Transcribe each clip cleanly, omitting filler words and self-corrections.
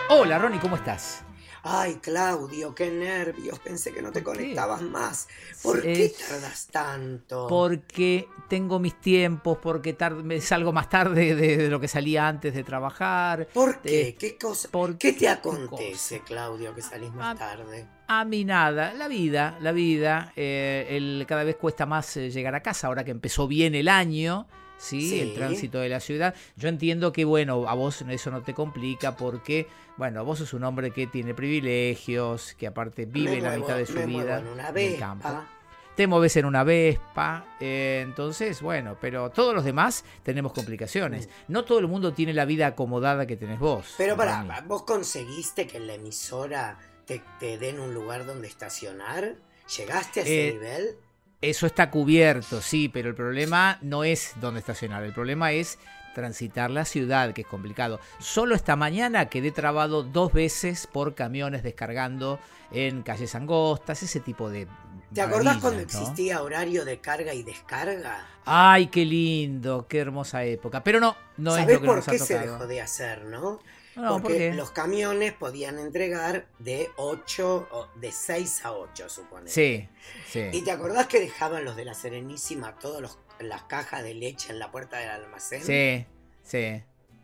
Hola, Ronnie, ¿cómo estás? Ay, Claudio, qué nervios. Pensé que no te ¿Por qué? conectabas más. ¿Por qué tardas tanto? Porque tengo mis tiempos, porque me salgo más tarde de lo que salía antes de trabajar. ¿Por qué? ¿Qué cosa? ¿Por ¿Qué te qué cosa? acontece, Claudio, que salís más A, tarde? a mí nada, la vida, cada vez cuesta más llegar a casa, ahora que empezó bien el año, ¿sí? El Sí, tránsito de la ciudad. Yo entiendo que, bueno, a vos eso no te complica porque, bueno, vos sos un hombre que tiene privilegios, que aparte vive la mitad de su me muevo vida en una en el campo. Vespa. Te moves en una Vespa, entonces, bueno, pero todos los demás tenemos complicaciones. No todo el mundo tiene la vida acomodada que tenés vos, Pero Ronnie. pará, ¿vos conseguiste que en la emisora te den un lugar donde estacionar? ¿Llegaste a ese Eh, nivel? Eso está cubierto, sí, pero el problema no es dónde estacionar, el problema es transitar la ciudad, que es complicado. Solo esta mañana quedé trabado 2 veces por camiones descargando en calles angostas, ese tipo de ¿Te acordás cuando maravillas, ¿no? existía horario de carga y descarga? Ay, qué lindo, qué hermosa época. Pero no, no es ¿Sabés lo que por nos ha qué se dejó tocado. de hacer, no? No, ¿por Porque qué? los camiones podían entregar de 8, de 6 a 8, suponete. Sí, sí, ¿Y te acordás que dejaban los de la Serenísima todas las cajas de leche en la puerta del almacén? sí, sí.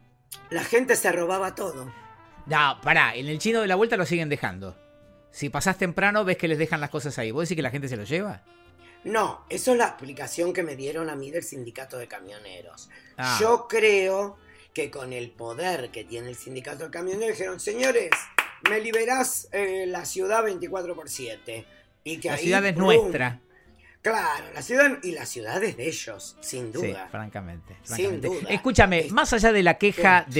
La gente se robaba todo. No, pará, en el Chino de la Vuelta lo siguen dejando. Si pasás temprano, ves que les dejan las cosas ahí. ¿Vos decís que la gente se lo lleva? No, eso es la explicación que me dieron a mí del sindicato de camioneros. Ah, Yo creo que con el poder que tiene el sindicato de camioneros dijeron, señores, me liberás la ciudad 24/7. Y que la ahí, ciudad es ¡plum! nuestra. Claro, la ciudad y la ciudad es de ellos, sin Sí, duda. francamente, Sin francamente. duda. Escúchame, más allá de la ¿Qué? queja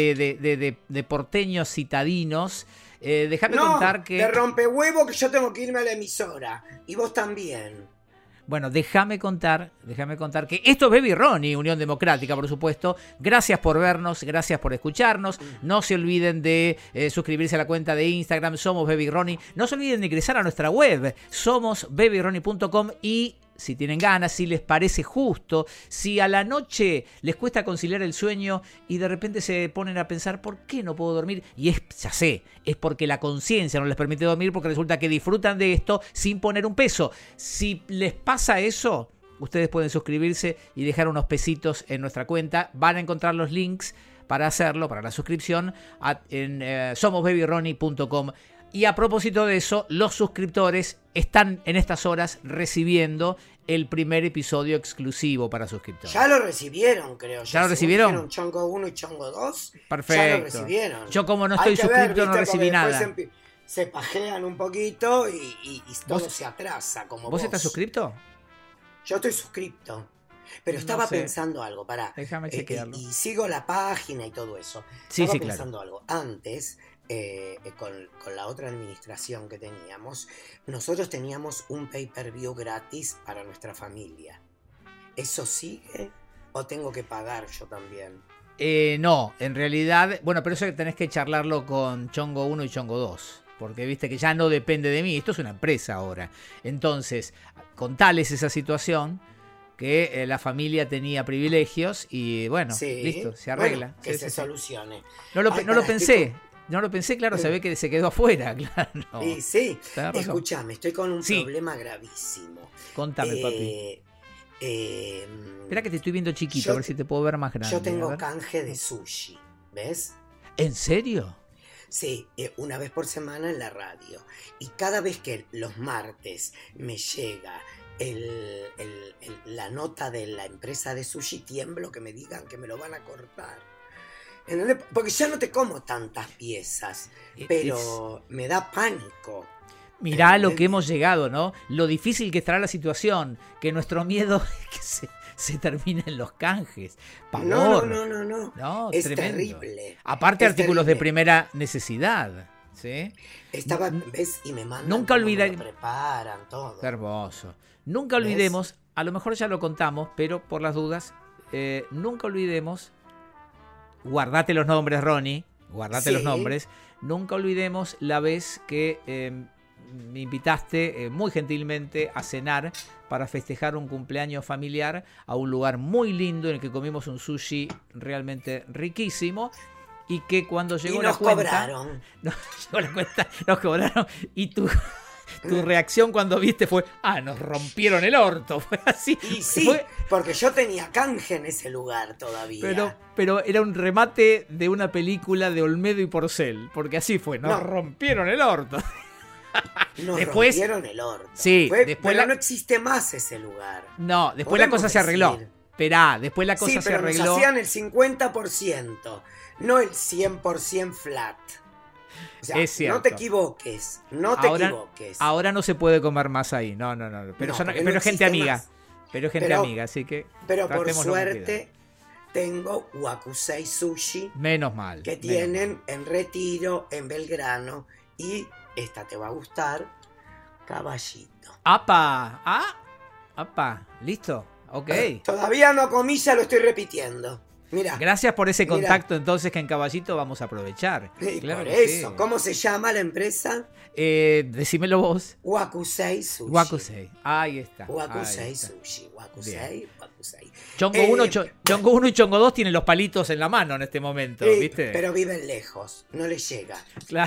de porteños citadinos, déjame No, contar de que... rompehuevo que yo tengo que irme a la emisora. Y vos también. Bueno, déjame contar que esto es Baby Ronnie, Unión Democrática, por supuesto. Gracias por vernos, gracias por escucharnos. No se olviden de suscribirse a la cuenta de Instagram, Somos Baby Ronnie. No se olviden de ingresar a nuestra web, somosbabyronnie.com, y si tienen ganas, si les parece justo, si a la noche les cuesta conciliar el sueño y de repente se ponen a pensar, ¿por qué no puedo dormir? Y ya sé, es porque la conciencia no les permite dormir, porque resulta que disfrutan de esto sin poner un peso. Si les pasa eso, ustedes pueden suscribirse y dejar unos pesitos en nuestra cuenta. Van a encontrar los links para hacerlo, para la suscripción, en somosbabyronnie.com. Y a propósito de eso, los suscriptores están en estas horas recibiendo el primer episodio exclusivo para suscriptores. Ya lo recibieron, creo. ¿Ya lo Según recibieron? dijeron Chongo 1 y Chongo 2. Ya lo Perfecto. recibieron. Yo, como no Hay estoy que ver, suscripto, no ¿viste? recibí Porque después nada. se pajean un poquito y todo ¿Vos, se atrasa, como ¿Vos vos. estás suscripto? Yo estoy suscripto. Pero No estaba sé. pensando algo, pará. Déjame chequearlo. Y sigo la página y todo eso. Sí, Estaba sí, claro. pensando algo. Antes, con la otra administración que teníamos, nosotros teníamos un pay-per-view gratis para nuestra familia. ¿Eso sigue? ¿O tengo que pagar yo también? No, en realidad, bueno, pero eso tenés que charlarlo con Chongo 1 y Chongo 2. Porque viste que ya no depende de mí, esto es una empresa ahora. Entonces, contales esa situación, que la familia tenía privilegios y bueno, Sí. listo, se arregla. Bueno, que Sí, se sí, sí. solucione. No lo Ay, no lo pará, pensé. No lo pensé, claro, se ve que se quedó afuera, claro. Y sí, Tenés razón. escúchame, estoy con un Sí, problema gravísimo. contame, papi. Eh, eh, Espera que te estoy viendo chiquito, a yo, ver si te puedo ver más grande. yo A tengo ver. canje de sushi, ¿ves? ¿En serio? Sí, una vez por semana en la radio. Y cada vez que los martes me llega la nota de la empresa de sushi, tiemblo que me digan que me lo van a cortar. ¿Entendés? Porque ya no te como tantas piezas, pero me da pánico. Mirá lo que hemos llegado, ¿no? Lo difícil que estará la situación, que nuestro miedo es que se terminen los canjes. Pavor. No. No, Es tremendo. terrible. Aparte, Es artículos de terrible. primera necesidad, ¿sí? Estaba, ¿ves? Y me mandan Nunca cómo me olvidar. lo preparan, todo. Qué hermoso. Nunca ¿Ves? olvidemos, a lo mejor ya lo contamos, pero por las dudas, nunca olvidemos, guardate los nombres, Ronnie, guardate los Sí. nombres, nunca olvidemos la vez que me invitaste muy gentilmente a cenar para festejar un cumpleaños familiar a un lugar muy lindo en el que comimos un sushi realmente riquísimo. y que cuando llegó Y la nos cuenta... cobraron. Llegó la cuenta, nos cobraron y tu reacción cuando viste fue, nos rompieron el orto. Fue así. Y sí, Fue- porque yo tenía canje en ese lugar todavía. pero era un remate de una película de Olmedo y Porcel, porque así fue, nos No. rompieron el orto. Nos después- rompieron el orto. Sí, después pero no existe más ese lugar. No, después la Podemos cosa se arregló. decir. Esperá, después la cosa Sí, se pero nos arregló. hacían el 50%, no el 100% flat. O sea, Es cierto. no te equivoques, no te equivoques. Ahora no se puede comer más ahí. No. Pero, No, pero porque es no gente existe amiga. más. Pero es gente Pero- amiga, así que. Pero por tratémoslo con suerte tengo Wakusei Sushi, cuidado. Menos mal. que menos tienen mal. en Retiro, en Belgrano, y esta te va a gustar, Caballito. ¡Apa! ¡Apa! ¿Listo? Ok. Todavía no comí, ya lo estoy repitiendo. Mira, Gracias por ese Mira. contacto entonces que en Caballito vamos a aprovechar. y Claro por que eso, sí. ¿cómo se llama la empresa? Decímelo vos. Wakusei Sushi. Wakusei. Ahí está. Wakusei ahí está. Sushi. Wakusei. Chongo Eh, 1 Chongo 1 y Chongo 2 tienen los palitos en la mano en este momento, Sí, ¿viste? pero viven lejos, no les llega. Claro.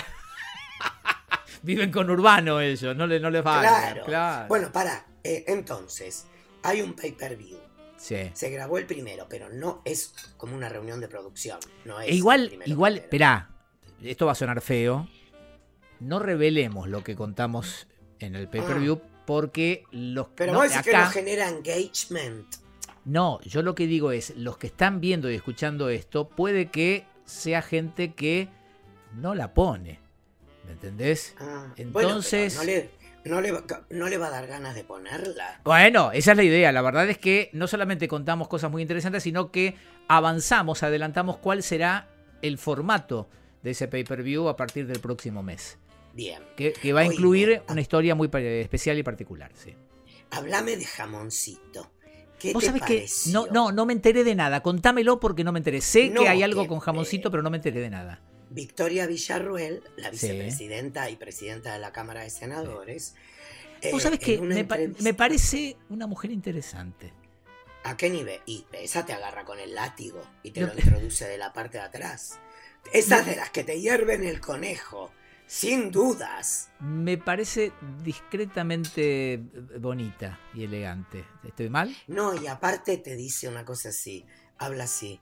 Viven con Urbano ellos, no les va Claro. Bueno, pará. Entonces, hay un pay-per-view. Sí. Se grabó el primero, pero no es como una reunión de producción. No es E igual, el primero. esperá, esto va a sonar feo. No revelemos lo que contamos en el pay-per-view porque los Pero no, vos decís que acá, no genera engagement. no, yo lo que digo es, los que están viendo y escuchando esto, puede que sea gente que no la pone. ¿Me entendés? Entonces, Bueno, pero no le va a dar ganas de ponerla. bueno, esa es la idea. La verdad es que no solamente contamos cosas muy interesantes, sino que adelantamos cuál será el formato de ese pay-per-view a partir del próximo mes. Bien. Que va a Oíme, incluir una historia muy especial y particular, sí. Háblame de jamoncito. ¿Qué Vos te sabés que pareció? no me enteré de nada. Contámelo porque no me enteré. Sé No, que hay algo que, con jamoncito, pero no me enteré de nada. Victoria Villarruel, la Sí. vicepresidenta y presidenta de la Cámara de Senadores. Vos sabés que en una entrevista- me parece una mujer interesante. ¿A qué nivel? Y esa te agarra con el látigo y te No. lo introduce de la parte de atrás. Esas de las que te hierven el conejo, sin dudas. Me parece discretamente bonita y elegante. ¿Estoy mal? No, y aparte te dice una cosa así, habla así.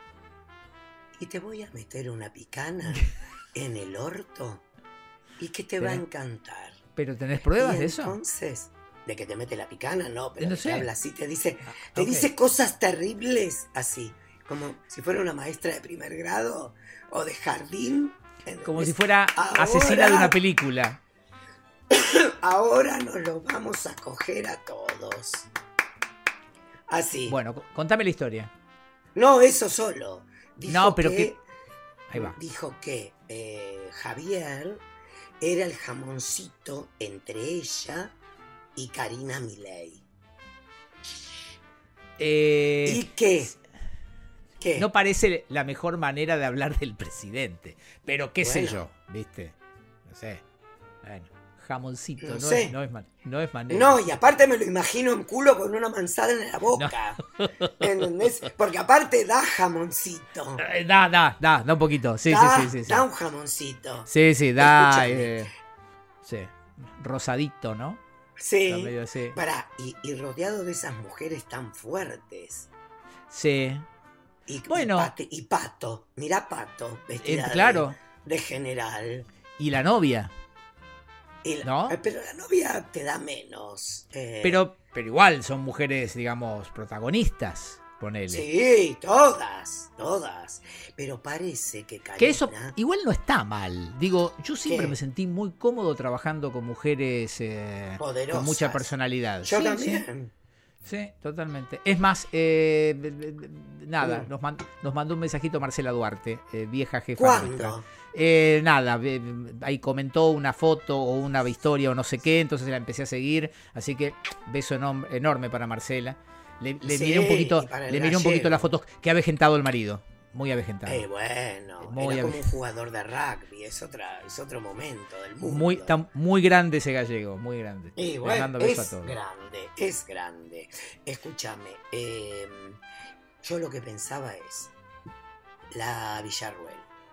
Y te voy a meter una picana en el orto y que te va a encantar. ¿Pero tenés pruebas Y de eso? entonces, de que te mete la picana, no, pero No de que sé. habla así, te dice ok. cosas terribles así, como si fuera una maestra de primer grado o de jardín. ¿entendés? Como si fuera Ahora- asesina de una película. Ahora nos lo vamos a coger a todos. Así. Bueno, contame la historia. No, eso solo. Dijo No, pero que, que- Ahí va. Dijo que Javier era el jamoncito entre ella y Karina Milei. ¿Y qué? ¿Qué? No parece la mejor manera de hablar del presidente. Pero qué sé Bueno. yo, ¿viste? No sé. Bueno, jamoncito, No no, sé. no es manera. No, y aparte me lo imagino en culo con una manzana en la boca. ¿Entendés? Porque aparte da jamoncito. Da un poquito. Sí, da, sí. da un jamoncito. Sí, da. Escúchame. Sí. Rosadito, ¿no? Sí. Está medio así. Pará, y rodeado de esas mujeres tan fuertes. Sí. Bueno. Y Pato, mirá Pato, vestida Claro. de general. Y la novia. ¿No? Pero la novia te da menos. Pero igual son mujeres, digamos, protagonistas. Ponele. Sí, todas. Pero parece que Karina... Que eso igual no está mal. Digo, yo siempre ¿Qué? me sentí muy cómodo trabajando con mujeres poderosas. con mucha personalidad. Yo Sí, también. Sí, totalmente. Es más, nada, nos mandó un mensajito Marcela Duarte, vieja jefa nuestra. ¿Cuándo? Nada, ahí comentó una foto o una historia o no sé qué, entonces la empecé a seguir, así que beso enorme para Marcela. Le Sí, miré un poquito, para el le miré un gallego. poquito las fotos que ha avejentado el marido, muy avejentado. Bueno, Muy era como un jugador de rugby, es otro momento del mundo. Está muy grande ese gallego, muy grande. Y Le bueno, mando beso a es todos. grande. Escúchame, yo lo que pensaba es, la Villarruel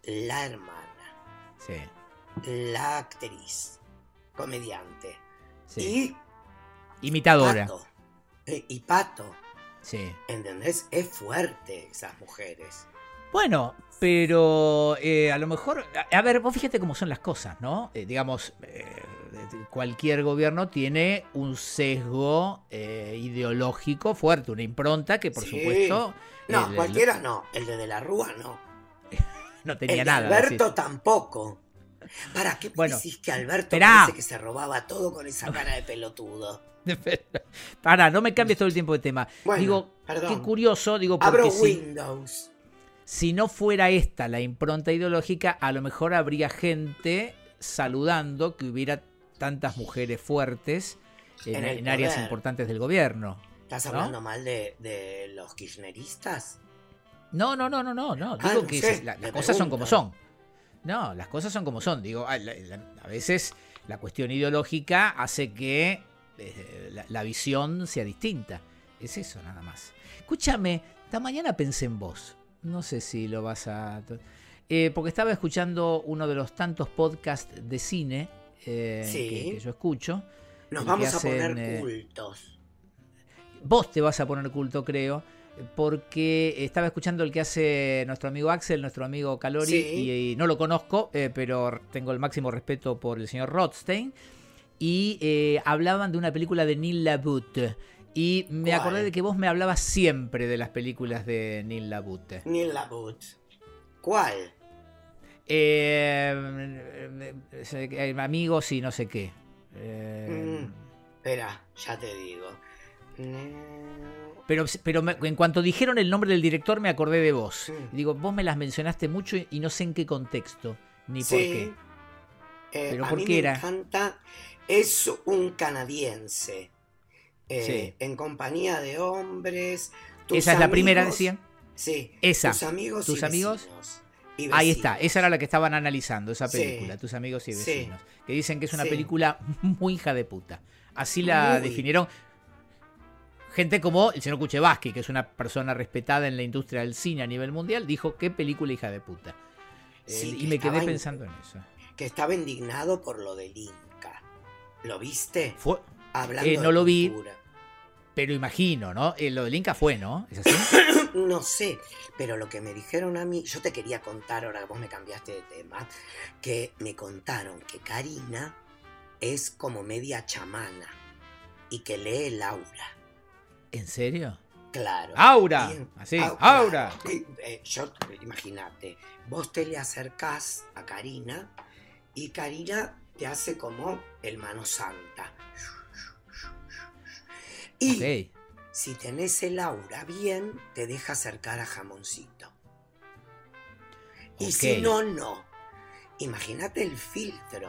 la hermana, Sí, la actriz, comediante, sí. y Imitadora. Pato. Y Pato, Sí. ¿entendés? Es fuerte esas mujeres. Bueno, pero a lo mejor, a ver, vos fíjate cómo son las cosas, ¿no? Digamos, cualquier gobierno tiene un sesgo ideológico fuerte, una impronta que por Sí. supuesto No, cualquiera no. El de la Rúa no. no tenía El de nada. Alberto decís. tampoco. ¿Para qué Bueno, decís que Alberto esperá. parece que se robaba todo con esa cara de pelotudo? Pará, no me cambies todo el tiempo de tema. Bueno, Digo, perdón. qué curioso, digo, Abro porque Windows. si no fuera esta la impronta ideológica, a lo mejor habría gente saludando que hubiera tantas mujeres fuertes en áreas poder. importantes del gobierno. ¿Estás ¿no? hablando mal de los kirchneristas? No. Digo no que sé, las le cosas son pregunto. como son. No, las cosas son como son. Digo, a veces la cuestión ideológica hace que la visión sea distinta. Es eso nada más. Escúchame, esta mañana pensé en vos. No sé si lo vas a... porque estaba escuchando uno de los tantos podcasts de cine que yo escucho. Nos y vamos que a poner hacen, cultos. Vos te vas a poner culto, creo, porque estaba escuchando el que hace nuestro amigo Axel, nuestro amigo Calori, Sí. y no lo conozco, pero tengo el máximo respeto por el señor Rothstein, y hablaban de una película de Neil LaBute, y me ¿Cuál? acordé de que vos me hablabas siempre de las películas de Neil LaBute. Neil LaBute. ¿Cuál? Amigos y no sé qué. Espera, ya te digo. Pero en cuanto dijeron el nombre del director me acordé de vos. Mm. Digo, vos me las mencionaste mucho y no sé en qué contexto, ni por qué. ¿Pero a por mí qué me era? encanta. Es un canadiense. Sí. En compañía de hombres. Esa es la primera, decían. Sí. Esa. Tus amigos ¿Tus y amigos? vecinos. Y Ahí está, vecinos. esa era la que estaban analizando, esa Sí. película, Tus amigos y Sí. vecinos. Que dicen que es una Sí. película muy hija de puta. Así la Muy. definieron gente como el señor Kuchevaski, que es una persona respetada en la industria del cine a nivel mundial, dijo qué película hija de puta. Sí, Y me quedé pensando en eso. Que estaba indignado por lo del Inca. ¿Lo viste? Fue, Hablando no de lo vi. cultura. pero imagino, ¿no? Lo del Inca fue, ¿no? ¿Es así? No sé, pero lo que me dijeron a mí, yo te quería contar, ahora que vos me cambiaste de tema, que me contaron que Karina es como media chamana y que lee el aura. ¿En serio? Claro. ¡Aura! Bien. Así, Claro. ¡aura! Imagínate, vos te le acercás a Karina y Karina te hace como el mano santa. Y Ok. si tenés el aura bien, te deja acercar a Jamoncito. Y Ok. si no, no. Imagínate el filtro.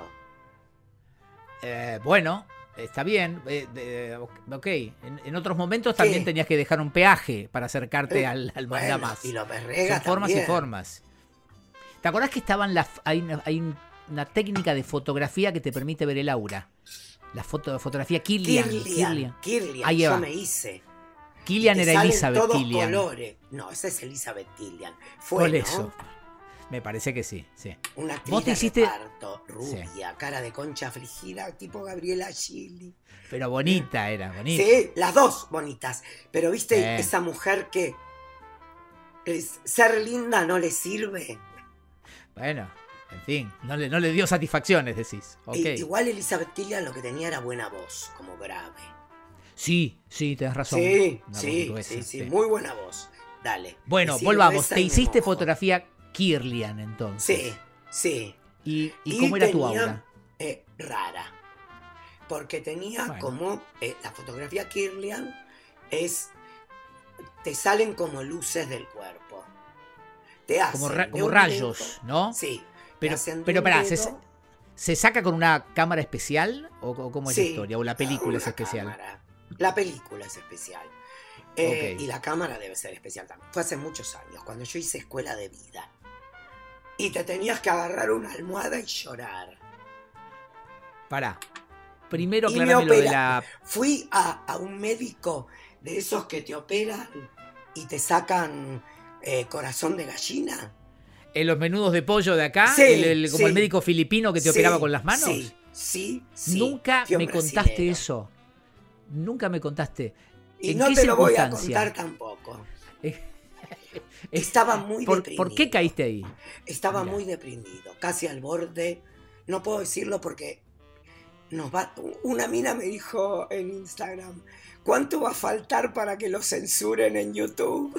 Bueno, está bien. Ok. En otros momentos también ¿Qué? tenías que dejar un peaje para acercarte al Bueno, mandamás. y lo perrega Son formas también. y formas. ¿Te acordás que estaban hay una técnica de fotografía que te permite ver el aura? La fotografía Kirlian. Kirlian, Ahí yo va. me hice. Kirlian Te era salen Elizabeth todos Kirlian. colores. No, esa es Elizabeth Kirlian. Fue, Por ¿no? eso. Me parece que sí, sí. Una actriz Vos te de hiciste- reparto, rubia, cara de concha afligida, tipo Gabriela Gili. Pero bonita era, bonita. Sí, las dos bonitas. Pero viste, Sí. esa mujer que ser linda no le sirve. Bueno, en fin, no le dio satisfacciones, decís. Ok. Igual Elizabeth Killian lo que tenía era buena voz, como grave. Sí, tenés razón. Sí, Una voz sí, gruesa, sí, muy buena voz. Dale. Bueno, Me sirve volvamos. esa Te y me hiciste mojo. fotografía Kirlian entonces. Sí. ¿Y cómo era tu tenía, aura? Rara. Porque tenía Bueno. como. La fotografía Kirlian es. Te salen como luces del cuerpo. Te hacen. Como, de como un rayos, dedo- ¿no? Sí. te Pero hacen de pero un pará, dedo- ¿se saca con una cámara especial? ¿O cómo es la Sí, historia? ¿O la película es una especial? cámara. La película es especial. Ok. Y la cámara debe ser especial también. Fue hace muchos años, cuando yo hice escuela de vida. Y te tenías que agarrar una almohada y llorar. Pará. Primero Y me aclarame lo de opera- la... Fui a un médico de esos que te operan y te sacan corazón de gallina. En los menudos de pollo de acá, Sí, como el sí. médico filipino que te Sí, operaba con las manos. sí. Nunca Fui un me contaste brasilero. eso. Nunca me contaste. Y ¿En no qué te lo voy a circunstancia? contar tampoco. Eh, Estaba muy deprimido. ¿Por qué caíste ahí? Estaba Mira. muy deprimido, casi al borde. No puedo decirlo porque una mina me dijo en Instagram, ¿cuánto va a faltar para que lo censuren en YouTube?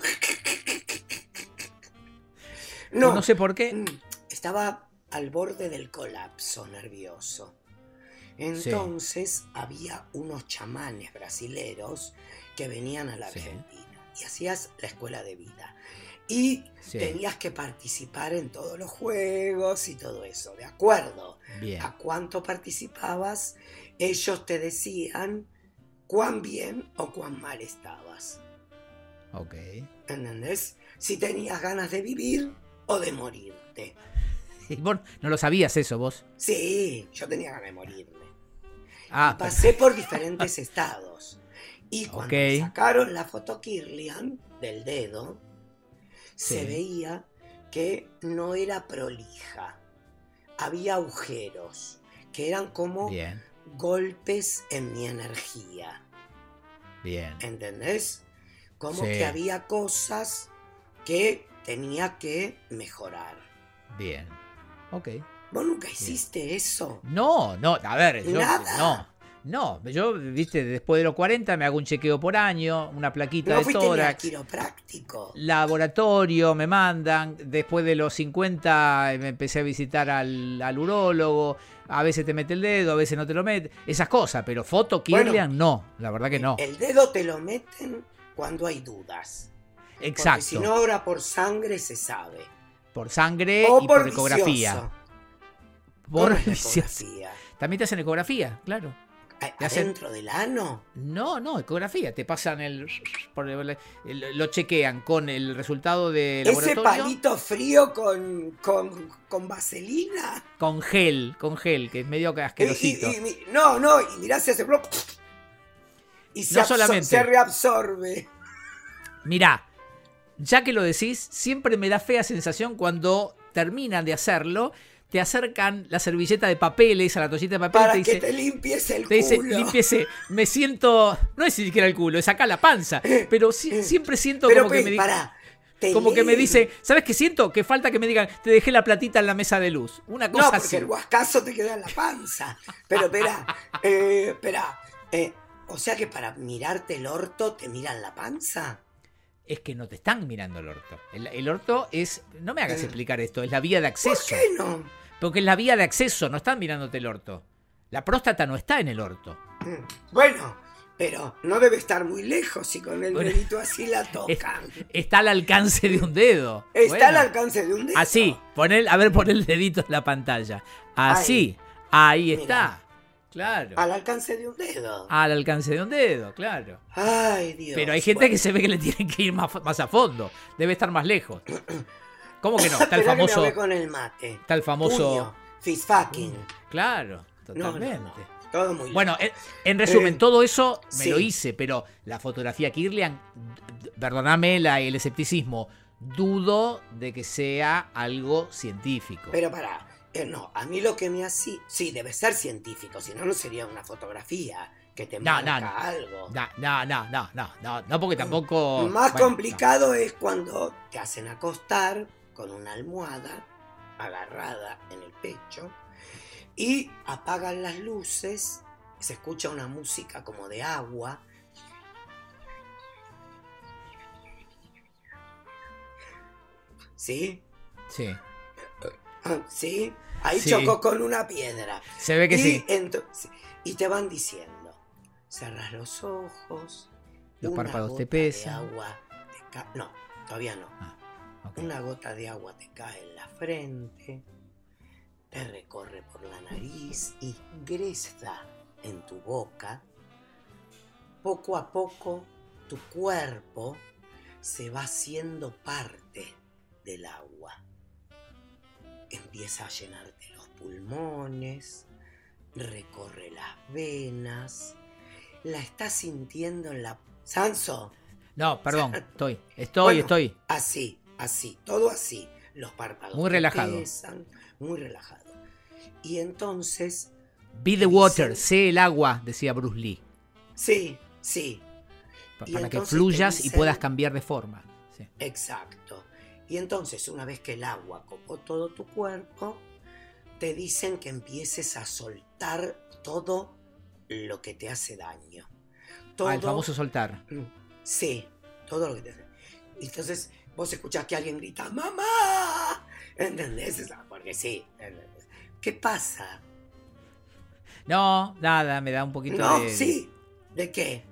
No sé por qué. Estaba al borde del colapso nervioso. Entonces había unos chamanes brasileros que venían a la Sí. Argentina y hacías la escuela de vida. Y Sí. tenías que participar en todos los juegos y todo eso. De acuerdo Bien. a cuánto participabas, ellos te decían cuán bien o cuán mal estabas. Ok. ¿Entendés? Si tenías ganas de vivir o de morirte. Y vos no lo sabías eso, vos. Sí, yo tenía ganas de morirme. Ah, Pasé por diferentes estados. Y cuando Ok. me sacaron la foto Kirlian del dedo, Sí. se veía que no era prolija. Había agujeros, que eran como bien, golpes en mi energía. bien. ¿Entendés? Como Sí. que había cosas que tenía que mejorar. Bien. Ok. ¿Vos nunca hiciste eso? No, a ver, yo Nada. no, yo, viste, después de los 40 me hago un chequeo por año, una plaquita ¿No de fuiste ni al tórax, quiropráctico? laboratorio, me mandan, después de los 50 me empecé a visitar al urólogo, a veces te mete el dedo, a veces no te lo mete, esas cosas, pero foto Kirlian no, la verdad que no. El dedo te lo meten cuando hay dudas. Porque Exacto, si no, ahora por sangre se sabe. por sangre O y por por ecografía. vicioso. Por No es la vicioso. ecografía. También te hacen ecografía, claro. Te hacen- ¿Adentro del ano? No, ecografía. Te pasan lo chequean con el resultado de ¿Ese laboratorio palito frío con vaselina? con gel, que es medio asquerosito. Y mirá si hace... Y No solamente. se reabsorbe. Mirá, ya que lo decís, siempre me da fea sensación cuando terminan de hacerlo, te acercan la servilleta de papeles, a la toallita de papel Para y que te te limpies el te dice, culo. límpiese, me siento, no es ni siquiera el culo, es acá la panza, pero siempre siento Pero, como que me pará, te como que me leen. dice, ¿sabes qué siento? Que falta que me digan, te dejé la platita en la mesa de luz. Una cosa No, porque así. el guascazo te queda en la panza. Pero espera, o sea que para mirarte el orto te miran la panza. Es que no te están mirando el orto. El orto es, no me hagas explicar esto, es la vía de acceso. ¿Por qué no? Porque es la vía de acceso, no están mirándote el orto. La próstata no está en el orto. Bueno, pero no debe estar muy lejos si con el Bueno, dedito así la tocan. Está al alcance de un dedo. Está Bueno, al alcance de un dedo. así, pon el dedito en la pantalla. Así, ahí Mirá. está. Claro. Al alcance de un dedo. Al alcance de un dedo, claro. Ay, Dios. Pero hay gente que se ve que le tienen que ir más a fondo. Debe estar más lejos. ¿Cómo que no? Está el Esperá que me famoso. ahogué con el mate. Está el famoso. Puño, fist fucking. Claro, No, totalmente. no. Todo muy Bueno, lejos. en resumen, todo eso me sí. lo hice, pero la fotografía Kirlian, perdóname el escepticismo, dudo de que sea algo científico. Pero pará. No, a mí lo que me hacía... Sí, debe ser científico, si no, no sería una fotografía que te marca algo. No, porque tampoco... Más bueno, complicado es cuando te hacen acostar con una almohada agarrada en el pecho y apagan las luces, se escucha una música como de agua. ¿Sí? Sí, ¿Sí? Ahí Sí. chocó con una piedra. se ve que sí. Y te van diciendo, cerrás los ojos, Los una párpados te gota pesan. de agua no, todavía no. Ok. Una gota de agua te cae en la frente, te recorre por la nariz, ingresa en tu boca. Poco a poco tu cuerpo se va haciendo parte del agua. Empieza a llenarte los pulmones, recorre las venas, la estás sintiendo en la... Sanso, No, perdón, estoy. Bueno, así, todo así. los párpados Muy relajado. pesan, muy relajado. Y entonces... Be the water, sé el agua, decía Bruce Lee. Sí, sí. Para que fluyas y puedas cambiar de forma. Sí. Exacto. Y entonces, una vez que el agua copó todo tu cuerpo, te dicen que empieces a soltar todo lo que te hace daño. Todo, el famoso soltar. Sí, todo lo que te hace. Y entonces vos escuchás que alguien grita, ¡mamá! ¿Entendés? Porque sí. ¿Entendés? ¿Qué pasa? No, nada, me da un poquito no, sí. ¿De qué?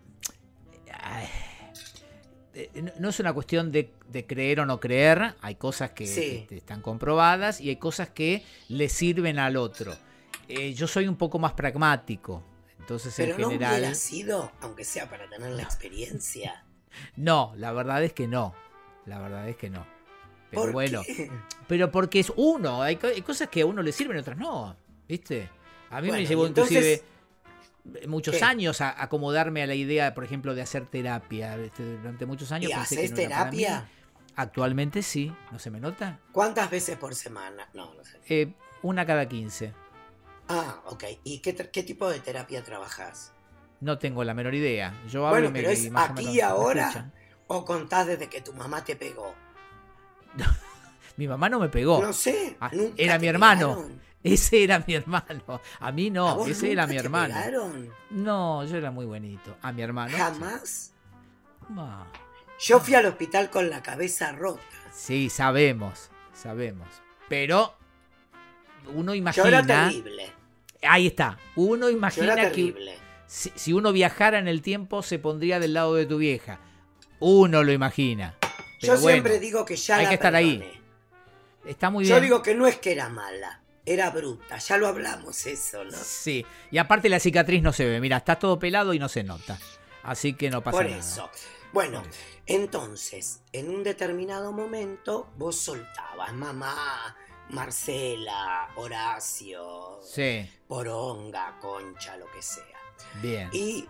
No es una cuestión de creer o no creer. Hay cosas que están comprobadas y hay cosas que le sirven al otro. Yo soy un poco más pragmático. Entonces, pero en general... ¿no hubiera sido, aunque sea para tener la experiencia? No, la verdad es que no. La verdad es que no. Pero ¿Por bueno, qué? pero porque es uno. Hay cosas que a uno le sirven y otras no. ¿Viste? A mí me llevó entonces, inclusive muchos años a acomodarme a la idea, por ejemplo, de hacer terapia. Durante muchos años ¿Y pensé haces que no era para terapia? mí. Actualmente sí, ¿no se me nota? ¿Cuántas veces por semana? No sé. Una cada 15. Ah, ok. ¿Y qué tipo de terapia trabajas? No tengo la menor idea. Yo hablo pero ¿es más aquí o menos y ahora? escuchan. ¿O contás desde que tu mamá te pegó? Mi mamá no me pegó. No sé. Era mi hermano. Ese era mi hermano. A mí no, ese era mi hermano. ¿Pegaron? No, yo era muy buenito. A mi hermano. ¿Jamás? No. Yo fui al hospital con la cabeza rota. Sí, sabemos. Pero uno imagina... Yo era terrible. Ahí está. Uno imagina Yo era que terrible. si uno viajara en el tiempo se pondría del lado de tu vieja. Uno lo imagina. Pero yo siempre bueno, digo que ya hay la que estar perdoné. ahí. Está muy bien. Yo digo que no es que era mala, era bruta. Ya lo hablamos eso, ¿no? Sí. Y aparte la cicatriz no se ve. Mira, está todo pelado y no se nota. Así que no pasa nada. Por eso. Bueno, entonces, en un determinado momento vos soltabas, mamá, Marcela, Horacio, Poronga, Concha, lo que sea. Bien. Y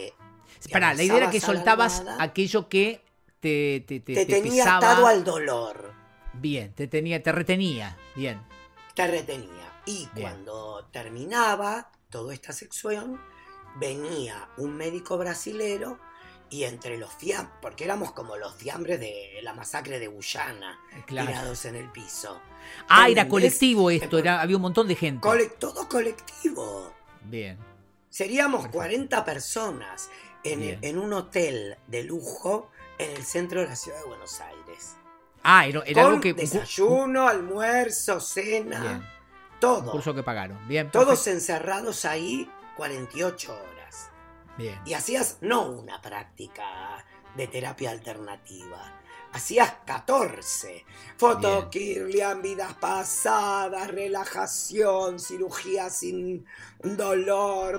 la idea era que soltabas aquello que te tenía pesaba. atado al dolor. Bien, te retenía. Bien. Te retenía. Y cuando terminaba toda esta sección, venía un médico brasilero y entre los fiambres, porque éramos como los fiambres de la masacre de Guyana, tirados en el piso. Ah, era colectivo esto, había un montón de gente. Todo colectivo. Bien. Seríamos 40 personas en un hotel de lujo en el centro de la ciudad de Buenos Aires. Ah, era algo que... desayuno, almuerzo, cena, bien. Todo. Un curso que pagaron. Bien. Todos Perfecto. encerrados ahí 48 horas. Bien. Y hacías no una práctica de terapia alternativa. Hacías 14. Fotokirlian, vidas pasadas, relajación, cirugía sin dolor.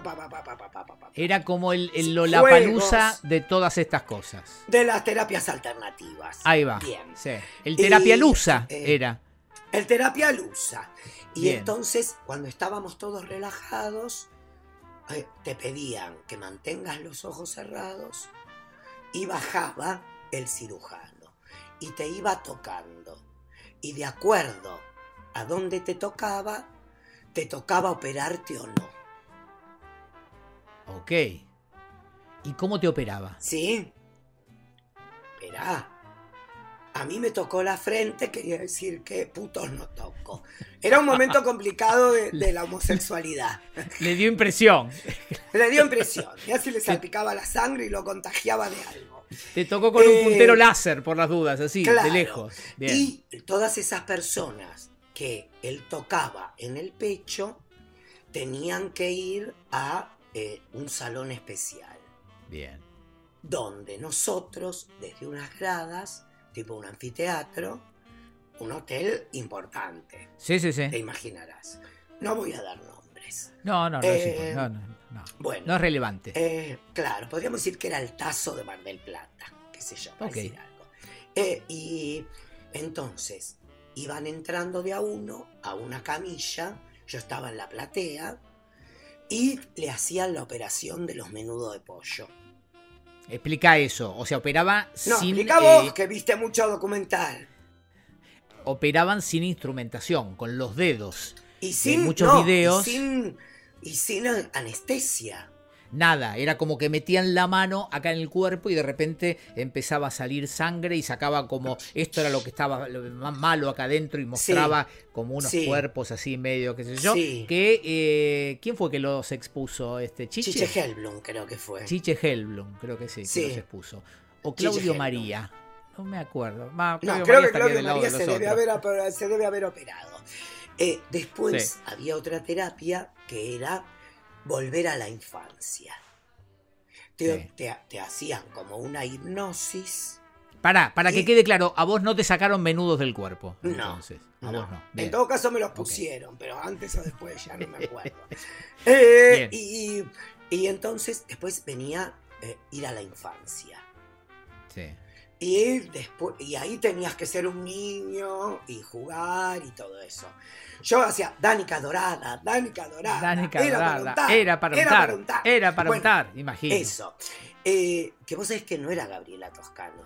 Era como el Lollapalooza de todas estas cosas. De las terapias alternativas. Ahí va. Bien. Sí. El Terapialusa era. El Terapialusa. Y bien. Entonces, cuando estábamos todos relajados, te pedían que mantengas los ojos cerrados y bajaba el cirujano. Y te iba tocando. Y de acuerdo a dónde te tocaba operarte o no. Ok. ¿Y cómo te operaba? Sí. Esperá. A mí me tocó la frente, quería decir que putos no toco. Era un momento complicado de la homosexualidad. Le dio impresión. Le dio impresión. Ya se le salpicaba la sangre y lo contagiaba de algo. Te tocó con un puntero láser, por las dudas, así, claro. de lejos. Bien. Y todas esas personas que él tocaba en el pecho tenían que ir a un salón especial. Bien. Donde nosotros, desde unas gradas, tipo un anfiteatro, un hotel importante. Sí. Te imaginarás. No voy a dar nombres. No, Bueno, no es relevante. Claro, podríamos decir que era el Tazo de Mar del Plata, qué sé yo, para decir algo. Y entonces iban entrando de a uno a una camilla, yo estaba en la platea, y le hacían la operación de los menudos de pollo. Explica eso, o sea, operaba No, sin... explica vos, que viste mucho documental. operaban sin instrumentación, con los dedos. Y En sin, muchos no, videos, y sin anestesia. nada, era como que metían la mano acá en el cuerpo y de repente empezaba a salir sangre y sacaba como, esto era lo que estaba más malo acá adentro y mostraba como unos sí. cuerpos así medio, qué sé yo. Sí. Que, ¿quién fue que los expuso? ¿Chiche? Chiche Hellblum creo que fue. Chiche Hellblum, creo que sí, Sí. que los expuso. O Chiche Claudio Hellblum. María. No me acuerdo. No, creo que estaría Claudio del lado María de se los debe, otros. se debe haber operado. Después Sí. había otra terapia que era volver a la infancia. Sí. Te hacían como una hipnosis. Para Y- que quede claro, a vos no te sacaron menudos del cuerpo. No, Entonces, a vos no. Bien. En todo caso me los pusieron, pero antes o después ya no me acuerdo. Bien. Y entonces después venía ir a la infancia. Sí. Y después, y ahí tenías que ser un niño y jugar y todo eso. Yo hacía Danica Dorada. Danica Era para Dorada. untar, Era para untar. Era para Bueno, untar, imagino. Eso. Que vos sabés que no era Gabriela Toscano.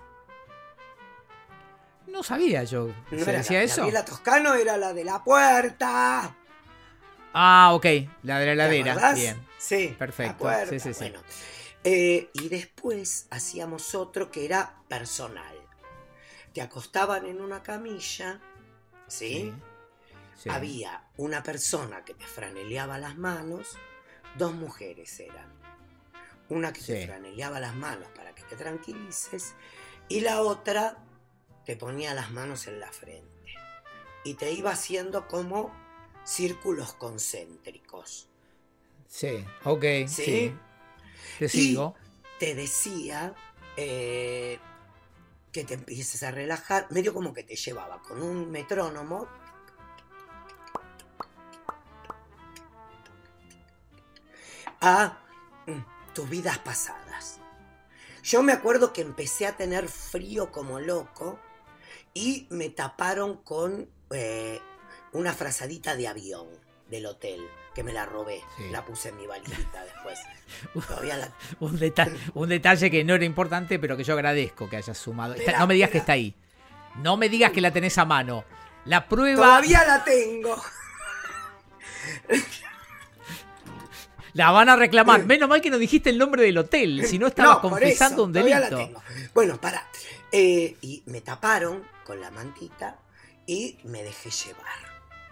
No sabía yo. No ¿Se era decía eso? Gabriela Toscano era la de la puerta. Ah, ok. La de la ¿Te heladera. acordás? Bien. Sí. Perfecto. La puerta. Sí, sí, sí. Bueno. Y después hacíamos otro que era personal. Te acostaban en una camilla, ¿sí? Sí. Había una persona que te franeleaba las manos, dos mujeres eran. Una que te Sí. franeleaba las manos para que te tranquilices y la otra te ponía las manos en la frente y te iba haciendo como círculos concéntricos. Sí, ok. ¿Sí? Sí. Te Y sigo. te decía que te empieces a relajar, medio como que te llevaba con un metrónomo a tus vidas pasadas. Yo me acuerdo que empecé a tener frío como loco y me taparon con una frazadita de avión del hotel, que me la robé. Sí. La puse en mi valijita después. Todavía la... Un detalle que no era importante, pero que yo agradezco que hayas sumado. Esperá, No me digas que esperá. está ahí. No me digas que la tenés a mano. La prueba Todavía la tengo. la van a reclamar. Menos mal que no dijiste el nombre del hotel, si no estabas por confesando eso, un todavía delito. la tengo. Bueno, pará. Y me taparon con la mantita y me dejé llevar.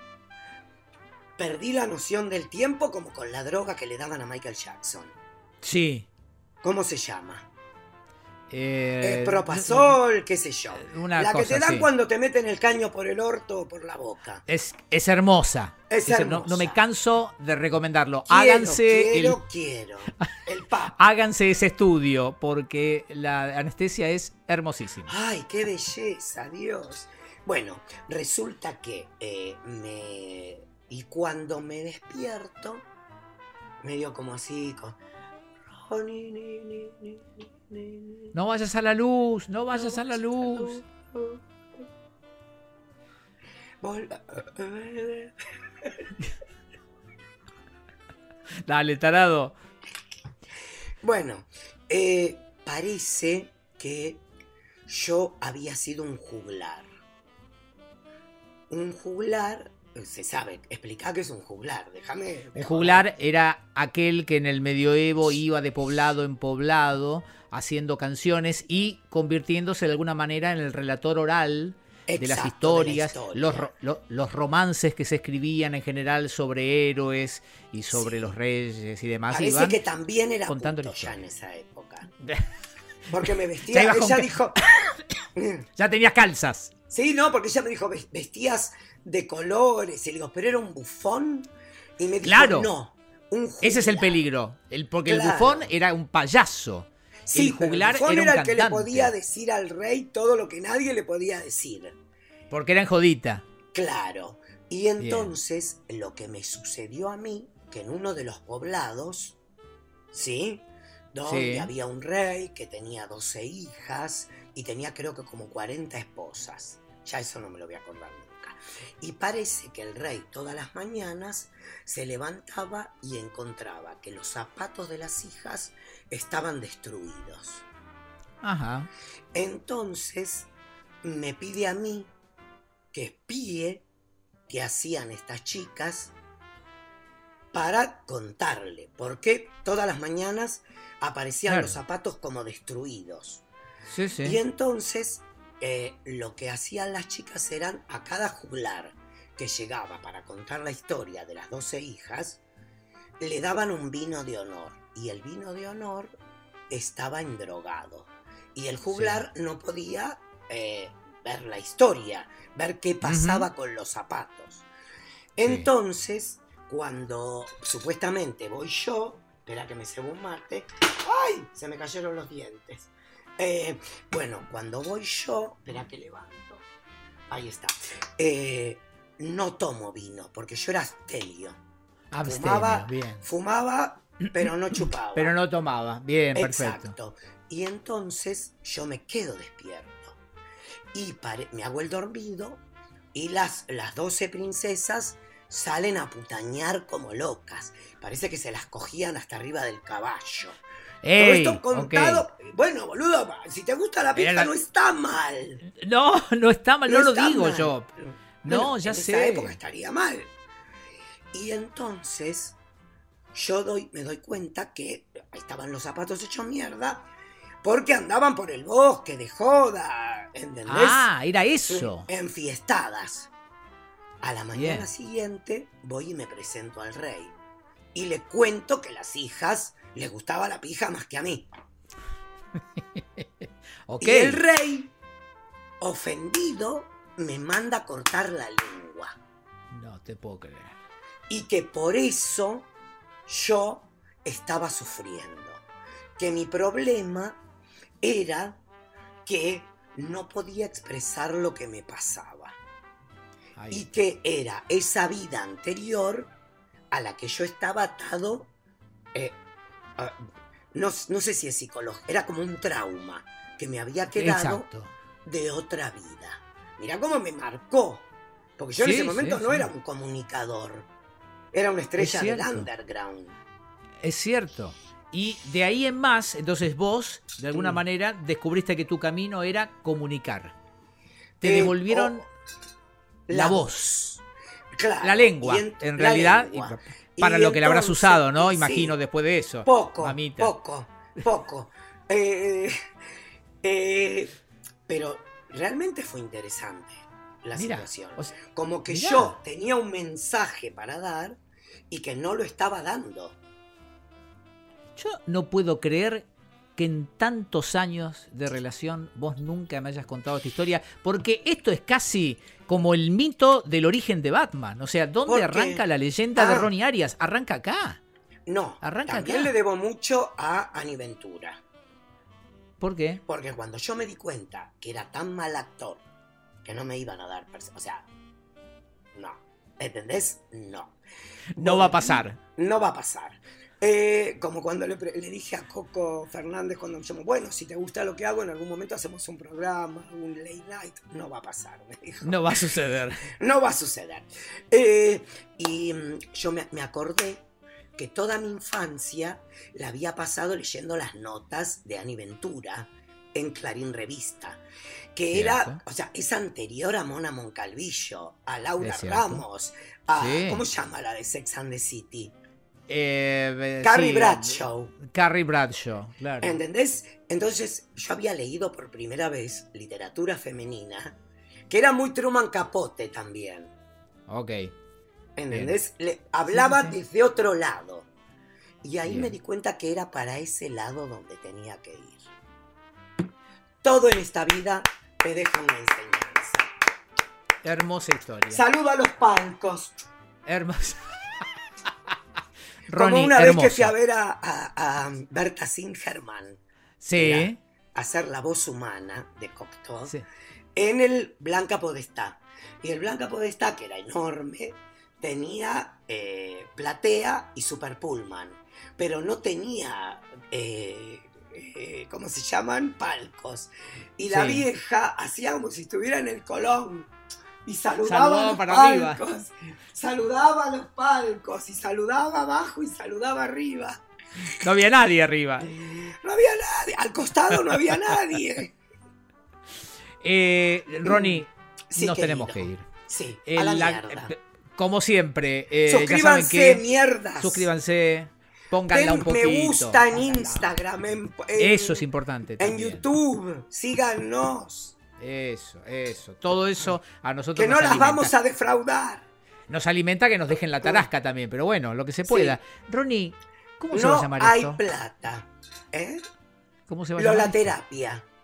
Perdí la noción del tiempo como con la droga que le daban a Michael Jackson. Sí. ¿Cómo se llama? Eh, Propasol, qué sé yo. una La que cosa te dan así. cuando te meten el caño por el orto o por la boca. Es hermosa. Es hermosa. No me canso de recomendarlo. Quiero. El pap. Háganse ese estudio, porque la anestesia es hermosísima. Ay, qué belleza, Dios. Bueno, resulta que y cuando me despierto, medio como así, con... No vayas a la luz, no vayas a la luz. Dale, tarado. Bueno, parece que yo había sido un juglar. Un juglar, se sabe, explica qué es un juglar, déjame. Un juglar era aquel que en el medioevo iba de poblado en poblado haciendo canciones y convirtiéndose de alguna manera en el relator oral de las Exacto, de la historias, historia. los romances que se escribían en general sobre héroes y sobre Sí. los reyes y demás. Parece iban que también era contando puto la ya historia. en esa época. Porque me Ya vestía, ibas con ella que- dijo... Ya tenías calzas. Sí, no, porque ella me dijo, vestías de colores. Y le digo, pero era un bufón. Y me dijo, Claro. no, un juglar. Ese es el peligro. Porque el Claro. bufón era un payaso. Sí, el pero juglar bufón era un era el que le cantante. podía decir al rey todo lo que nadie le podía decir. Porque era en jodita. Claro. Y entonces, lo que me sucedió a mí, que en uno de los poblados, ¿sí? Donde Sí. había un rey que tenía 12 hijas y tenía creo que como 40 esposas. Ya eso no me lo voy a acordar nunca. Y parece que el rey todas las mañanas se levantaba y encontraba que los zapatos de las hijas estaban destruidos. Ajá. Entonces me pide a mí que espíe qué hacían estas chicas para contarle, porque todas las mañanas aparecían los zapatos como destruidos. Sí, sí. Y entonces lo que hacían las chicas eran a cada juglar que llegaba para contar la historia de las 12 hijas, le daban un vino de honor. Y el vino de honor estaba endrogado. Y el juglar no podía ver la historia, ver qué pasaba con los zapatos. Entonces, cuando supuestamente voy yo, espera que me cebo un mate, ¡ay! Se me cayeron los dientes. Bueno, cuando voy yo, espera que levanto, ahí está, no tomo vino, porque yo era abstemio. Fumaba, pero no chupaba. Pero no tomaba, bien, perfecto. Exacto. Y entonces yo me quedo despierto. Y me hago el dormido y las 12 princesas salen a putañear como locas. Parece que se las cogían hasta arriba del caballo. Ey, todo esto contado. Bueno, boludo, si te gusta la pizza no está mal. No está mal, no lo digo mal. yo. No, bueno, ya en sé. En esa época estaría mal. Y entonces me doy cuenta que ahí estaban los zapatos hechos mierda porque andaban por el bosque de joda, ¿entendés? Ah, era eso. Enfiestadas. A la mañana siguiente voy y me presento al rey. Y le cuento que las hijas les gustaba la pija más que a mí. Y el rey, ofendido, me manda a cortar la lengua. No te puedo creer. Y que por eso yo estaba sufriendo. Que mi problema era que no podía expresar lo que me pasaba. Ay. Y que era esa vida anterior a la que yo estaba atado, no sé si es psicológico, era como un trauma que me había quedado de otra vida. Mirá cómo me marcó, porque yo en ese momento no era un comunicador, era una estrella del underground. Es cierto. Y de ahí en más, entonces vos, de alguna manera, descubriste que tu camino era comunicar. Te devolvieron la voz. Claro, la lengua, en realidad, lengua. Para lo que la habrás usado, ¿no? Imagino después de eso. Poco. Pero realmente fue interesante la situación. Como que yo tenía un mensaje para dar y que no lo estaba dando. Yo no puedo creer que en tantos años de relación vos nunca me hayas contado esta historia, porque esto es casi como el mito del origen de Batman. O sea, ¿dónde arranca la leyenda de Ronnie Arias? ¿Arranca acá? No, arranca también acá. Le debo mucho a Ani Ventura. ¿Por qué? Porque cuando yo me di cuenta que era tan mal actor que no me iban a dar... O sea, no. ¿Entendés? No. No va a pasar. No va a pasar. Como cuando le dije a Coco Fernández cuando me llamó, bueno, si te gusta lo que hago, en algún momento hacemos un programa, un late night. No va a pasar, me dijo. No va a suceder. No va a suceder. Y yo me acordé que toda mi infancia la había pasado leyendo las notas de Ani Ventura en Clarín Revista, que era, o sea, es anterior a Mona Moncalvillo, a Laura Ramos, a, ¿cómo se llama la de Sex and the City? Carrie Bradshaw. Carrie Bradshaw, claro. ¿Entendés? Entonces yo había leído por primera vez literatura femenina, que era muy Truman Capote también. Ok. ¿Entendés? Hablaba desde otro lado. Y ahí me di cuenta que era para ese lado donde tenía que ir. Todo en esta vida te deja una enseñanza. Hermosa historia. Saludo a los palcos. Hermosa. Como una vez que fui a ver a Berta Singerman. Sí. A hacer la voz humana de Cocteau. Sí. En el Blanca Podestá. Y el Blanca Podestá, que era enorme, tenía platea y super pullman. Pero no tenía, ¿cómo se llaman? Palcos. Y la vieja hacía como si estuviera en el Colón. Y saludaba a los palcos. Saludaba a los palcos. Y saludaba abajo y saludaba arriba. No había nadie arriba. No había nadie. Al costado no había nadie. Ronnie, Sí, nos querido. tenemos que ir. Sí, a la mierda. Como siempre, Suscríbanse, ya saben que, mierdas. Suscríbanse, pónganla un poquito. Me gusta en Instagram, eso es importante en también. YouTube, síganos. Eso. Todo eso a nosotros Que no nos las alimenta. vamos a defraudar. Nos alimenta que nos dejen la tarasca también, pero bueno, lo que se pueda. Ronnie, ¿cómo se va a llamar No hay esto? plata. ¿Cómo se va a llamar esto? Lolaterapia.